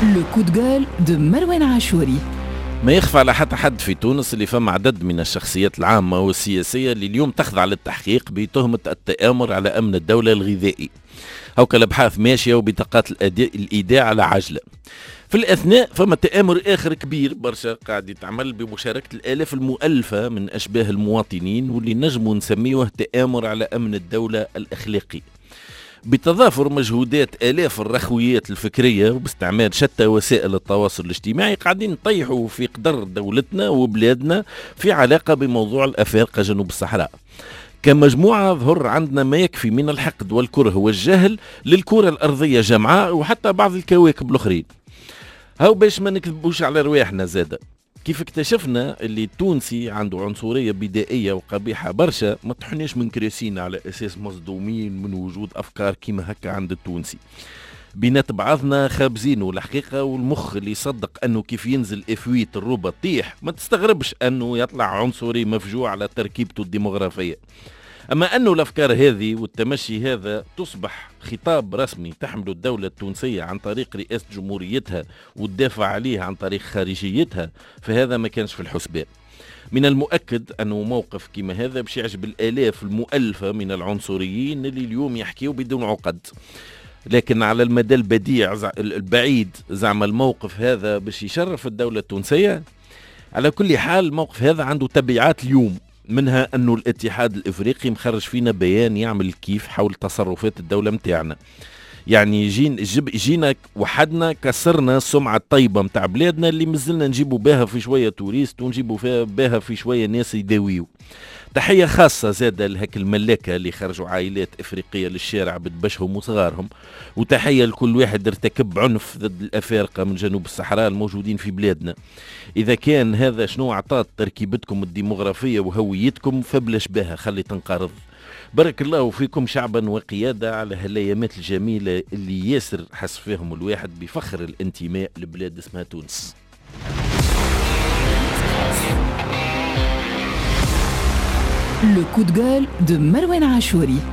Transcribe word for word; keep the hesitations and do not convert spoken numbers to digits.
لو كود جول دو مروان عاشوري. ما يخفى على حتى حد في تونس اللي فما عدد من الشخصيات العامة والسياسية اللي اليوم تخضع للتحقيق بتهمة التآمر على أمن الدولة الغذائي. هوكا الأبحاث ماشية وبطاقات الإيداع على عجلة. في الأثناء فما تآمر آخر كبير برشا قاعد يتعمل بمشاركة الآلاف المؤلفة من أشباه المواطنين واللي نجموا نسميوه تآمر على أمن الدولة الأخلاقي، بتضافر مجهودات آلاف الرخويات الفكرية وباستعمال شتى وسائل التواصل الاجتماعي قاعدين نطيحوا في قدر دولتنا وبلادنا في علاقة بموضوع الأفارقة جنوب الصحراء. كمجموعة ظهر عندنا ما يكفي من الحقد والكره والجهل للكرة الأرضية جمعاء وحتى بعض الكواكب الأخرين. هاو باش ما نكذبوش على رواحنا زادة، كيف اكتشفنا اللي التونسي عنده عنصرية بدائية وقبيحة برشا، ما تحناش من كراسينا على أساس مصدومين من وجود أفكار كيما هكا عند التونسي. بينات بعضنا خابزين الحقيقة، والمخ اللي يصدق أنه كيف ينزل إفويت الربا طيح ما تستغربش أنه يطلع عنصري مفجوع على تركيبته الديمغرافية. أما أنه الأفكار هذه والتمشي هذا تصبح خطاب رسمي تحمل الدولة التونسية عن طريق رئاسة جمهوريتها والدافع عليه عن طريق خارجيتها، فهذا ما كانش في الحسبان. من المؤكد أنه موقف كما هذا باش يعجب الآلاف المؤلفة من العنصريين اللي اليوم يحكيوا بدون عقد، لكن على المدى البديع البعيد زعم الموقف هذا باش يشرف الدولة التونسية. على كل حال الموقف هذا عنده تبعات اليوم، منها أنه الاتحاد الإفريقي مخرج فينا بيان يعمل كيف حول تصرفات الدولة متاعنا. يعني جين جينا وحدنا كسرنا السمعة الطيبة متاع بلادنا اللي مازلنا نجيبوا بها في شوية توريست ونجيبوا بها في شوية ناس يداويو. تحية خاصة زادة لهك الملاكة اللي خرجوا عائلات إفريقية للشارع بدبشهم وصغارهم، وتحية لكل واحد ارتكب عنف ضد الأفارقة من جنوب الصحراء الموجودين في بلادنا. إذا كان هذا شنو عطات تركيبتكم الديمغرافية وهويتكم فبلاش بها خلي تنقرض. بارك الله فيكم شعبا وقيادة على هالايامات الجميلة اللي ياسر حس فيهم الواحد بفخر الانتماء لبلاد اسمها تونس. Le coup de gueule de Marouane Achouri.